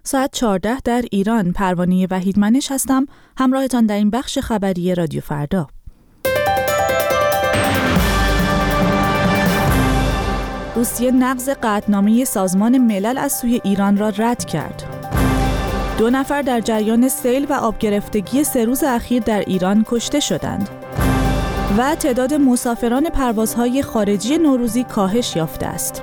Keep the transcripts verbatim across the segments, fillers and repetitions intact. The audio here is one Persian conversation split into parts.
ساعت چهارده در ایران. پروانه وحیدمنش هستم، همراهتان در این بخش خبری رادیو فردا. روسیه نقض قطعنامه سازمان ملل از سوی ایران را رد کرد. دو نفر در جریان سیل و آب گرفتگی سه روز اخیر در ایران کشته شدند. و تعداد مسافران پروازهای خارجی نوروزی کاهش یافته است.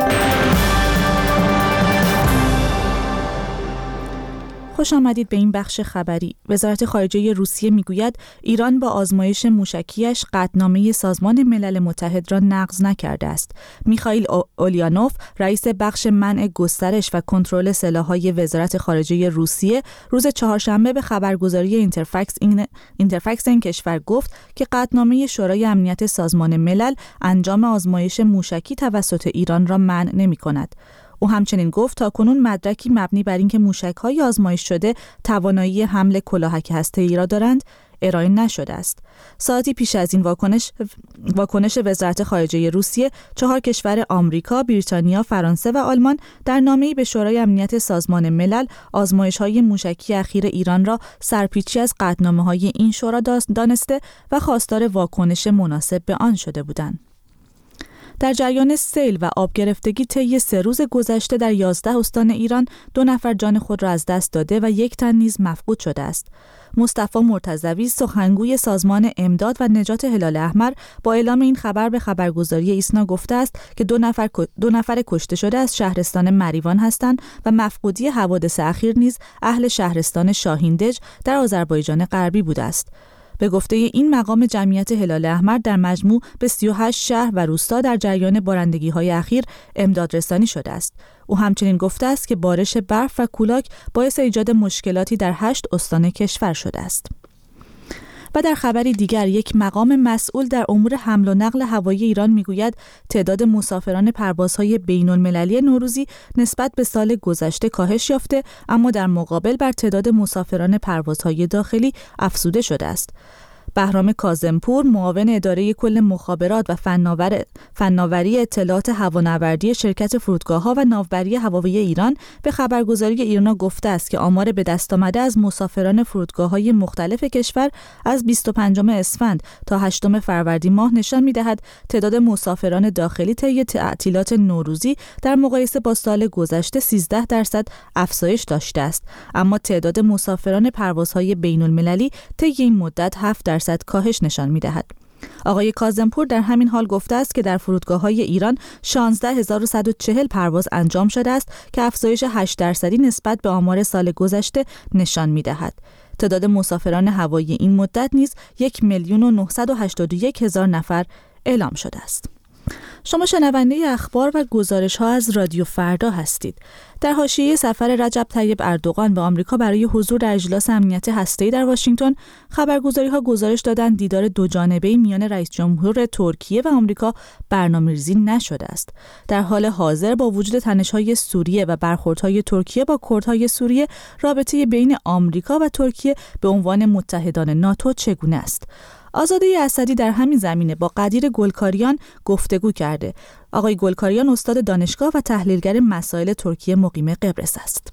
خوش آمدید به این بخش خبری. وزارت خارجه روسیه میگوید ایران با آزمایش موشکیش قطعنامه سازمان ملل متحد را نقض نکرده است. میخائیل اولیانوف، رئیس بخش منع گسترش و کنترل سلاح‌های وزارت خارجه روسیه، روز چهارشنبه به خبرگزاری اینترفکس این اینترفکس این کشور گفت که قطعنامه شورای امنیت سازمان ملل انجام آزمایش موشکی توسط ایران را منع نمی‌کند. او همچنین گفت تاکنون مدرکی مبنی بر اینکه موشک‌های آزمایش شده توانایی حمل کلاهک هسته‌ای را دارند ارائه نشده است. ساعتی پیش از این واکنش واکنش وزارت خارجه روسیه، چهار کشور آمریکا، بریتانیا، فرانسه و آلمان در نامه‌ای به شورای امنیت سازمان ملل آزمایش‌های موشکی اخیر ایران را سرپیچی از قطعنامه‌های این شورا دانسته و خواستار واکنش مناسب به آن شده بودند. در جریان سیل و آب گرفتگی طی سه روز گذشته در یازده استان ایران دو نفر جان خود را از دست داده و یک تن نیز مفقود شده است. مصطفی مرتضوی، سخنگوی سازمان امداد و نجات هلال احمر، با اعلام این خبر به خبرگزاری ایسنا گفته است که دو نفر دو نفر کشته شده از شهرستان مریوان هستند و مفقودی حوادث اخیر نیز اهل شهرستان شاهیندج در آذربایجان غربی بوده است. به گفته این مقام جمعیت هلال احمر در مجموع به سی و هشت شهر و روستا در جریان بارندگی‌های اخیر امداد رسانی شده است. او همچنین گفته است که بارش برف و کولاک باعث ایجاد مشکلاتی در هشت استان کشور شده است. و در خبری دیگر، یک مقام مسئول در امور حمل و نقل هوایی ایران میگوید تعداد مسافران پروازهای بین‌المللی نوروزی نسبت به سال گذشته کاهش یافته، اما در مقابل بر تعداد مسافران پروازهای داخلی افزوده شده است. بهرام کاظمپور، معاون اداره کل مخابرات و فناور فناوری اطلاعات هوانوردی شرکت فرودگاه‌ها و ناوبری هوایی ایران، به خبرگزاری ایرنا گفته است که آمار به دست آمده از مسافران فرودگاه‌های مختلف کشور از بیست و پنجم اسفند تا هشتم فروردین ماه نشان می‌دهد تعداد مسافران داخلی طی تعطیلات نوروزی در مقایسه با سال گذشته سیزده درصد افزایش داشته است، اما تعداد مسافران پروازهای بین‌المللی طی این مدت هفت درصد کاهش نشان می‌دهد. آقای کاظمپور در همین حال گفته است که در فرودگاه‌های ایران شانزده هزار و صد و چهل پرواز انجام شده است که افزایش هشت درصدی نسبت به آمار سال گذشته نشان می‌دهد. تعداد مسافران هوایی این مدت نیز یک میلیون و نهصد و هشتاد و یک هزار نفر اعلام شده است. شما شنونده اخبار و گزارش‌ها از رادیو فردا هستید. در حاشیه سفر رجب طیب اردوغان به آمریکا برای حضور در اجلاس امنیت هسته‌ای در واشنگتن، خبرگزاری‌ها گزارش دادند دیدار دوجانبه‌ای میان رئیس جمهور ترکیه و آمریکا برنامه‌ریزی نشده است. در حال حاضر با وجود تنش‌های سوریه و برخوردهای ترکیه با کردهای سوریه، رابطه بین آمریکا و ترکیه به عنوان متحدان ناتو چگونه است؟ آزاده اسدی در همین زمینه با قدیر گلکاریان گفتگو کرده. آقای گلکاریان استاد دانشگاه و تحلیلگر مسائل ترکیه مقیم قبرس است.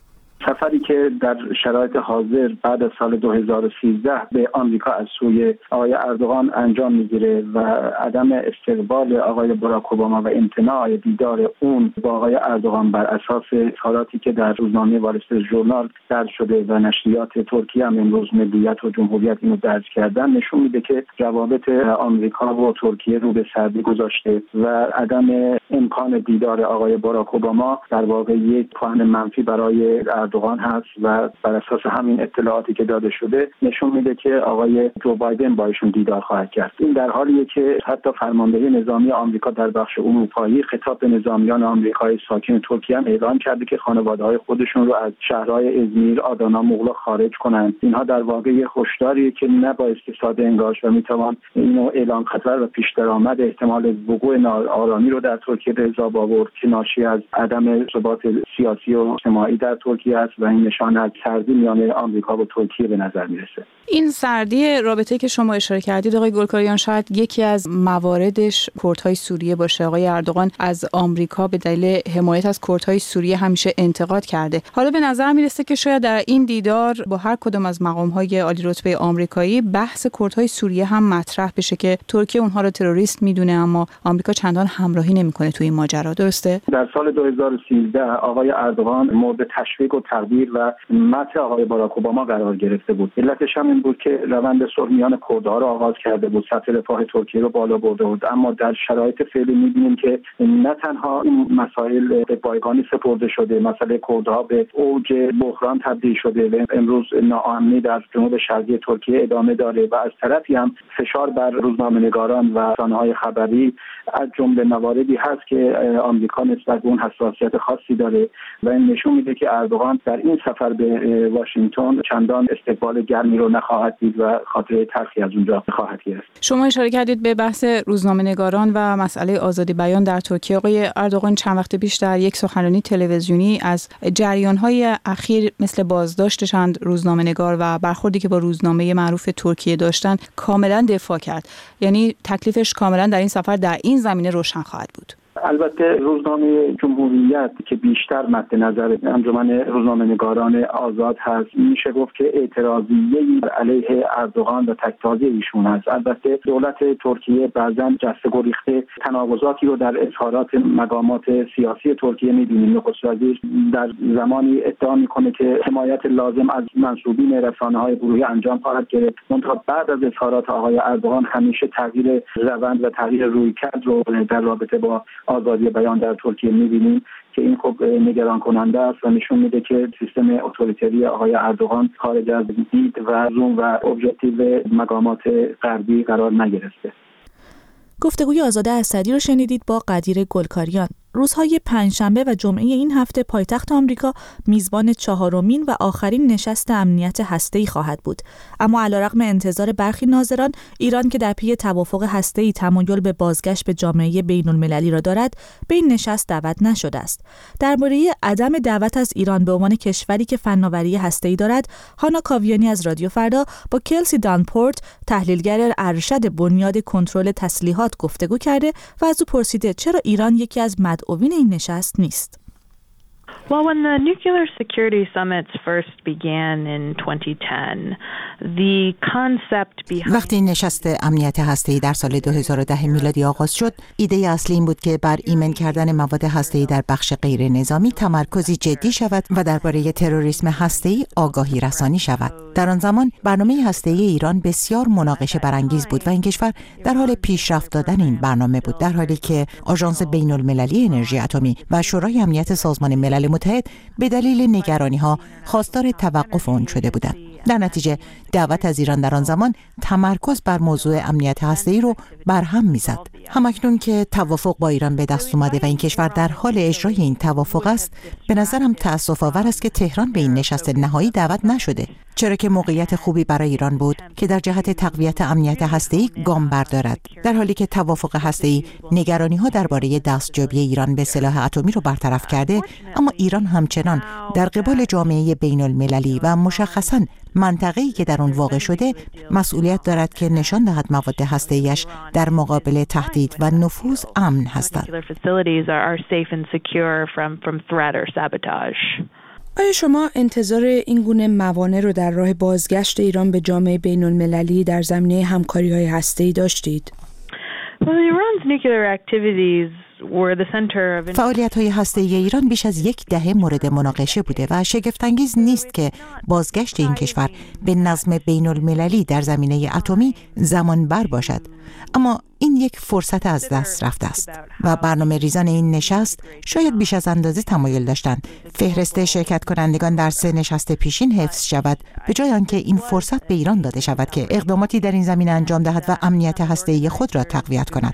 سفری که در شرایط حاضر بعد از سال دو هزار و سیزده به آمریکا از سوی آقای اردوغان انجام میگیره و عدم استقبال آقای باراک اوباما و امتناع دیدار اون با آقای اردوغان بر اساس اظهاراتی که در روزنامه وال استریت ژورنال درج شده و نشریات ترکیه هم امروز ملیت و جمهوریت اینو درج کردن، نشون میده که روابط آمریکا و ترکیه رو به سردی گذاشته و عدم امکان دیدار آقای باراک اوباما در واقع یک پوان منفی برای اردوغان هست و بر اساس همین اطلاعاتی که داده شده نشون میده که آقای جو بایدن با ایشون دیدار خواهد کرد. این در حالیه که حتی فرماندهی نظامی آمریکا در بخش اروپایی خطاب به نظامیان آمریکایی ساکن ترکیه هم اعلام کرده که خانواده‌های خودشون رو از شهرهای ازمیر، آدانا، مغلا خارج کنند. اینها در واقع هشداریه که نبایستی ساده انگاشت و میتوان اینو اعلام خطر و پیش درآمد احتمال وقوع ناآرامی رو در ترکیه به حساب آورد که ناشی از عدم ثبات سیاسی و اجتماعی در ترکیه است است و این نشان از سردی میان آمریکا و ترکیه به نظر میرسه. این سردی رابطه‌ای که شما اشاره کردید آقای گلکاریان شاید یکی از مواردش کردهای سوریه باشه. آقای اردوغان از آمریکا به دلیل حمایت از کردهای سوریه همیشه انتقاد کرده. حالا به نظر میرسه که شاید در این دیدار با هر کدام از مقام‌های عالی رتبه آمریکایی بحث کردهای سوریه هم مطرح بشه که ترکیه اونها رو تروریست میدونه اما آمریکا چندان همراهی نمیکنه توی این ماجرا. درسته؟ در سال دو هزار و سیزده آقای اردوغان مورد تشویق و تقدیر و مدح آقای باراک اوباما قرار گرفته بود. علتش هم این بود که روند صلح میان کردها رو آغاز کرده بود، سطح رفاه ترکیه رو بالا برده بود. اما در شرایط فعلی می‌بینیم که نه تنها این مسائل به بایگانی سپرده شده، مسئله کردها به اوج بحران تبدیل شده و امروز ناامنی در جنوب شرقی ترکیه ادامه داره و از طرفی هم فشار بر روزنامه‌نگاران و رسانه‌های خبری از جمله مواردی هست که آمریکا نسبت به اون حساسیت خاصی داره و این نشون میده که اردوغان در این سفر به واشنگتن چندان استقبال گرمی رو نخواهد دید و خاطره تلخی از اونجا خواهد گرفت. شما اشاره کردید به بحث روزنامه‌نگاران و مسئله آزادی بیان در ترکیه. آقای اردوغان چند وقت پیش در یک سخنرانی تلویزیونی از جریان‌های اخیر مثل بازداشت چند روزنامه‌نگار و برخوردی که با روزنامه معروف ترکیه داشتن کاملا دفاع کرد. یعنی تکلیفش کاملا در این سفر در این زمینه روشن خواهد بود. البته روزنامه جمهوریت که بیشتر مد نظر انجمن روزنامه‌نگاران آزاد هست، میشه گفت که اعتراضیه‌ای علیه اردوغان و تک‌تازی ایشون هست. البته دولت ترکیه بعضاً جسته گریخته تناقضاتی رو در اظهارات مقامات سیاسی ترکیه می‌بینیم. نخست وزیر در زمانی ادعا می‌کنه که حمایت لازم از منسوبین رسانه‌های گروهی انجام خواهد گرفت، منتها بعد از اظهارات آقای اردوغان همیشه تغییر روند و تغییر رویکرد رو در رابطه با آزادی بیان در ترکیه می‌بینیم که این خب نگران کننده است و نشون میده که سیستم اتوریتری آقای اردوغان خارج از دید و زوم و ابژکتیو مقامات غربی قرار نگرفته. گفتگوی آزاده اسدی رو شنیدید با قدیر گلکاریان. روزهای پنجشنبه و جمعه این هفته پایتخت آمریکا میزبان چهارمین و آخرین نشست امنیت هسته‌ای خواهد بود. اما علیرغم انتظار برخی ناظران، ایران که در پی توافق هسته‌ای تمایل به بازگشت به جامعه بین‌المللی را دارد، به این نشست دعوت نشده است. درباره عدم دعوت از ایران به عنوان کشوری که فناوری هسته‌ای دارد، هانا کاویانی از رادیو فردا با کلسی دانپورت، تحلیلگر ارشد بنیاد کنترل تسلیحات گفتگو کرده و از او پرسیده چرا ایران یکی از مدعوین این نشست نیست. Well, when the nuclear security summits first began in twenty ten, the concept behind وقتی این نشست امنیت هسته‌ای در سال دو هزار و ده میلادی آغاز شد، ایده اصلی این بود که بر ایمن کردن مواد هسته‌ای در بخش غیر نظامی تمرکزی جدی شود و درباره تروریسم هسته‌ای آگاهی رسانی شود. در آن زمان برنامه هسته‌ای ایران بسیار مناقشه برانگیز بود و این کشور در حال پیشرفت دادن این برنامه بود، در حالی که آژانس بین‌المللی انرژی اتمی و شورای امنیت سازمان ملل متحد به دلیل نگرانی‌ها خواستار توقف آن شده بودند. در نتیجه دعوت از ایران در آن زمان تمرکز بر موضوع امنیت هسته‌ای رو برهم می‌زد. همکنون که توافق با ایران به دست اومده و این کشور در حال اجرای این توافق است، به نظرم تأسف‌آور است که تهران به این نشست نهایی دعوت نشده، چرا که موقعیت خوبی برای ایران بود که در جهت تقویت امنیت هسته‌ای گام بردارد، در حالی که توافق هسته‌ای نگرانی‌ها درباره دستیابی ایران به سلاح اتمی رو برطرف کرده، اما ایران همچنان در قبال جامعه بین‌المللی و مشخصاً منطقه‌ای که در آن واقع شده مسئولیت دارد که نشان دهد مواد هسته‌ایش در مقابل تهدید و نفوذ امن هستند. آیا شما انتظار این گونه موانع رو در راه بازگشت ایران به جامعه بین‌المللی در زمینه همکاری‌های هسته‌ای داشتید؟ فعالیت‌های هسته‌ای ایران بیش از یک دهه مورد مناقشه بوده و شگفت‌انگیز نیست که بازگشت این کشور به نظم بین‌المللی در زمینه اتمی زمان بر باشد. اما این یک فرصت از دست رفته است و برنامه ریزان این نشست شاید بیش از اندازه تمایل داشتند فهرست شرکت کنندگان در سه نشست پیشین حفظ شود، به جای آنکه این فرصت به ایران داده شود که اقداماتی در این زمینه انجام دهد و امنیت هسته‌ای خود را تقویت کند.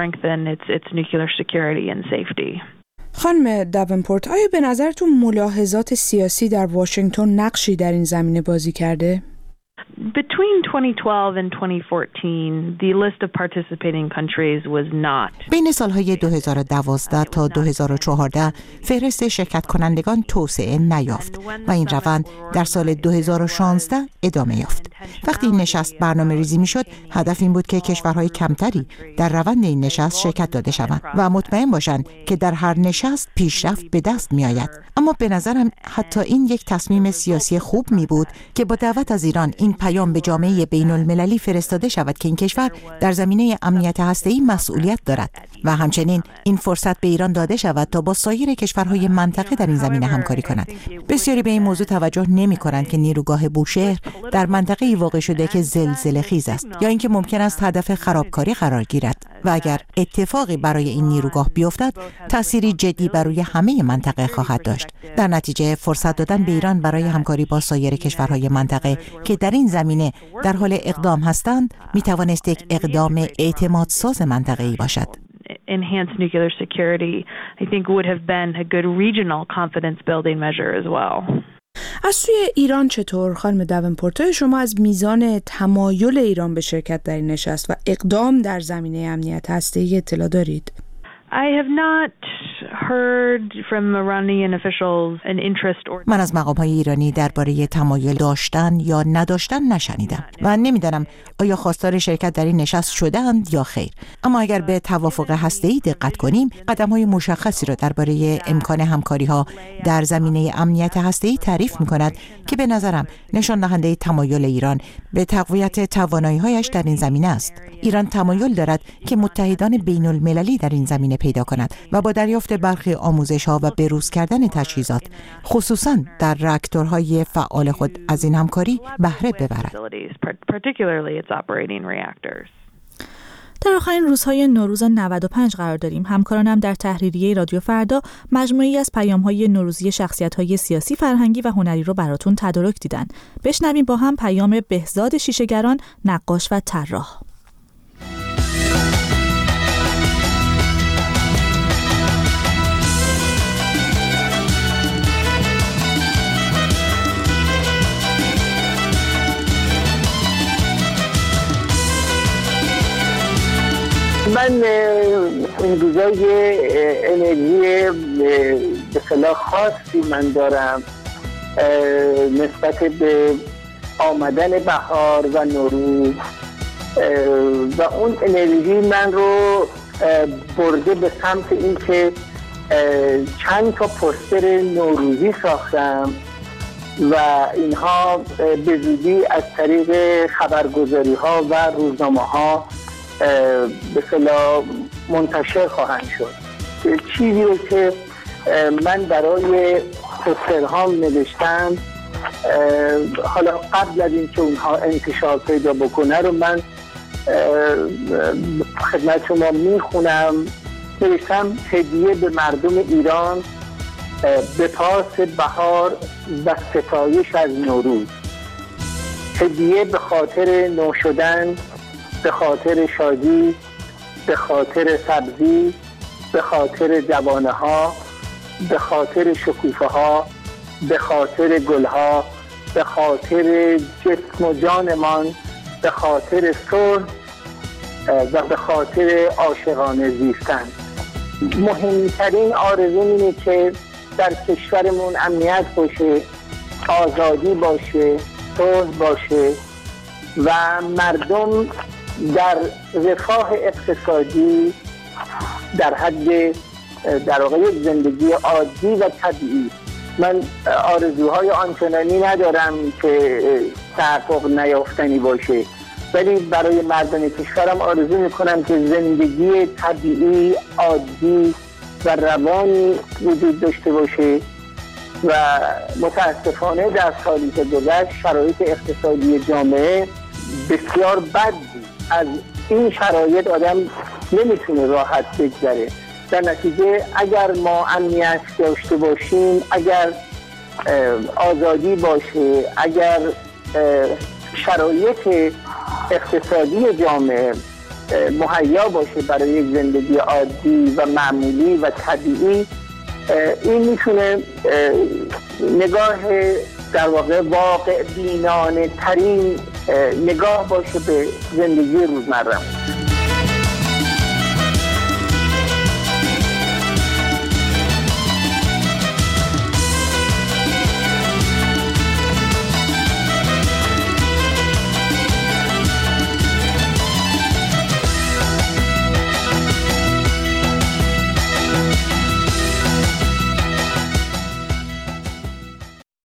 خانم داونپورت، آیا به نظرتون ملاحظات سیاسی در واشنگتن نقشی در این زمینه بازی کرده؟ Between twenty twelve and twenty fourteen, the list of participating countries was not. بین سالهای دو هزار و دوازده تا دو هزار و چهارده فهرست شرکت کنندگان توسعه نیافت و این روند در سال دو هزار و شانزده ادامه یافت. وقتی این نشست برنامه ریزی می شد، هدف این بود که کشورهای کمتری در روند این نشست شرکت داده شوند و مطمئن باشند که در هر نشست پیشرفت به دست می آید. اما به نظرم حتی این یک تصمیم سیاسی خوب می بود که با دعوت از ایران این پیام به جامعه بین المللی فرستاده شود که این کشور در زمینه امنیت هسته‌ای مسئولیت دارد و همچنین این فرصت به ایران داده شود تا با سایر کشورهای منطقه در این زمینه همکاری کند. بسیاری به این موضوع توجه نمی کنند که نیروگاه بوشهر در منطقه‌ای واقع شده که زلزله خیز است یا اینکه ممکن است هدف خرابکاری قرار گیرد و اگر اتفاقی برای این نیروگاه بیفتد تأثیری جدی بر روی همه منطقه خواهد داشت. در نتیجه فرصت دادن به ایران برای همکاری با سایر کشورهای منطقه که در این زمینه در حال اقدام هستند می توانست یک اقدام اعتمادساز منطقه‌ای باشد. Enhanced nuclear security, I think, would have been a good regional confidence building measure as well. از سوی ایران چطور خانم داونپورت شما از میزان تمایل ایران به شرکت در این نشست و اقدام در زمینه امنیت هسته‌ای اطلاع دارید؟ I have not heard from Iranian officials an interest or من از مقام‌های ایرانی درباره تمایل داشتن یا نداشتن نشنیدم و نمیدانم آیا خواستار شرکت در این نشست شده‌اند یا خیر. اما اگر به توافق هسته‌ای دقت کنیم، قدم‌های مشخصی را درباره امکان همکاری‌ها در زمینه امنیت هسته‌ای تعریف می‌کند که به نظرم نشان دهنده تمایل ایران به تقویت توانایی‌هایش در این زمینه است. ایران تمایل دارد که متحدان بین‌المللی در این زمینه پیدا کند و با دریافت برخی آموزش‌ها و بروز کردن تجهیزات خصوصاً در راکتورهای فعال خود از این همکاری بهره ببرد. در آخرین روزهای نوروز نود و پنج قرار داریم. همکارانم در تحریریه رادیو فردا مجموعه‌ای از پیام‌های نوروزی شخصیت‌های سیاسی، فرهنگی و هنری رو براتون تدارک دیدن. بشنویم با هم پیام بهزاد شیشه‌گران، نقاش و طراح. من این روزای انرژی به صلاح خاصی من دارم نسبت به آمدن بهار و نوروز و اون انرژی من رو برده به سمت این که چند تا پوستر نوروزی ساختم و اینها به زودی از طریق خبرگزاری ها و روزنامه ها به اصطلاح منتشر خواهند شد. چیزی رو که من برای پوسترهام نوشتم حالا قبل از اینکه اونها انتشار پیدا بکنه رو من خدمت شما میخونم. نوشتم: هدیه به مردم ایران به پاس بهار و ستایش از نوروز. هدیه به خاطر نو شدن، به خاطر شادی، به خاطر سبزی، به خاطر جوانه ها، به خاطر شکوفه ها، به خاطر گل ها، به خاطر جسم و جانمان، به خاطر صلح و به خاطر عاشقانه زیستن. مهمترین آرزو اینه که در کشورمون امنیت باشه، آزادی باشه، صلح باشه و مردم در رفاه اقتصادی در حد در واقع زندگی عادی و طبیعی. من آرزوهای آنچنانی ندارم که تحقق نیافتنی باشه، ولی برای مردم کشورم آرزو میکنم که زندگی طبیعی، عادی و روانی وجود داشته باشه و متاسفانه در سالی که گذشت شرایط اقتصادی جامعه بسیار بد بود. از این شرایط آدم نمیتونه راحت بگذره. در نتیجه اگر ما امنیت داشته باشیم، اگر آزادی باشه، اگر شرایط اقتصادی جامعه مهیا باشه برای یک زندگی عادی و معمولی و طبیعی، این میتونه نگاه در واقع واقع بینانه ترین نگاه باشه به زندگی روزمره.